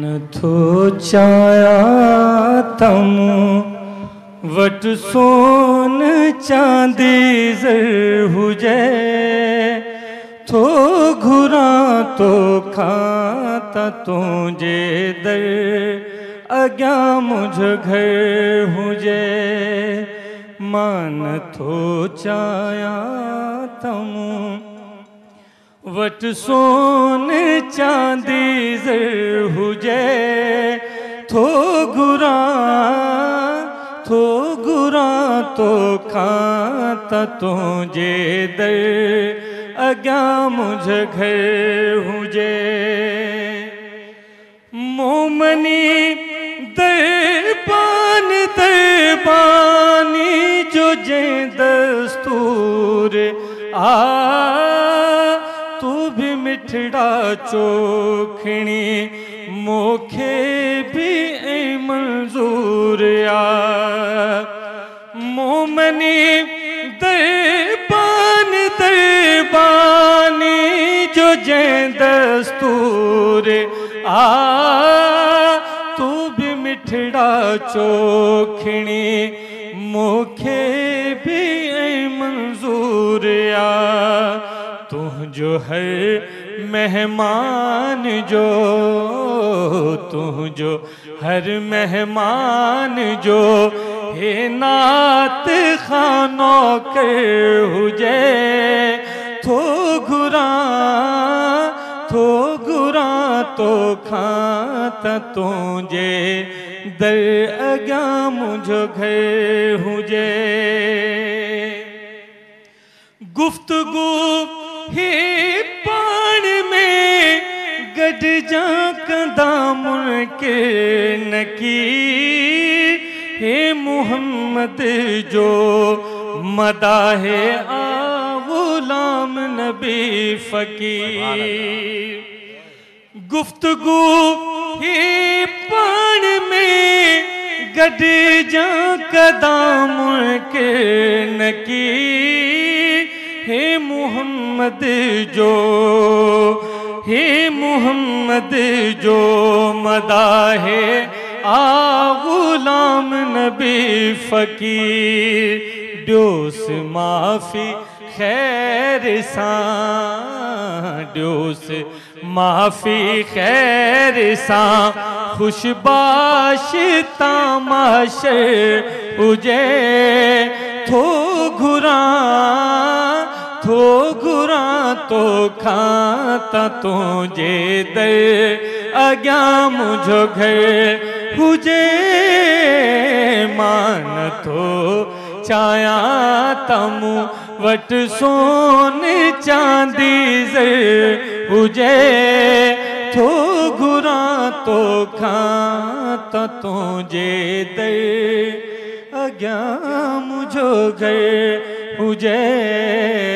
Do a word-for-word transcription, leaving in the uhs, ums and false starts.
थो चाया तम वट सोन चांदी ज़र हुजे थो घुरा तो खाता तुझे दर अग्या मुझ घर हुजे मान थो चाया तम वट सोन चांदी ज़र हुजे थो घुरा थो घुरा तो खाता तुझे दर अग्या मुझ घर हुजे मोमनी दरबान दरबानी जो जे दस्तूर आ तू भी मिठड़ा चोखणी मोखे भी ऐ मंजूर आ मोमनी दरबान दरबानी जो जे दस्तूर आ तू भी मिठड़ा चोखणी मोखे भी ऐ मंजूर आ तुझो हर मेहमान जो तुझो हर मेहमान जो हे नात खानो कर हुजे थो घुरा थो घुरा तो खाता तुझे दर अग्या मुझो घर हुजे गुफ्तगू ही पान में गड जा कंदा मुनके नकी हे मुहम्मद जो मदाहे आ गुलाम नबी फकीर गुफ्तगू ही पान में गड जा कदाम के नकी हे मुहम्मद जो हे मुहम्मद जो मदाहे आ गुलाम नबी फकीर ड्योस माफी खैर सा ड्योस माफी खैर सा खुशबाश तमाशर हुजे थो घुरा थो घुरा तो खाता तुझे दर अग्या मुझो घर हुजे मान थो चाया तमु वट सोन चांदी ज़र हुजे थो घुरा तो खाता तुझे दर अग्या मुझो घर हुजे।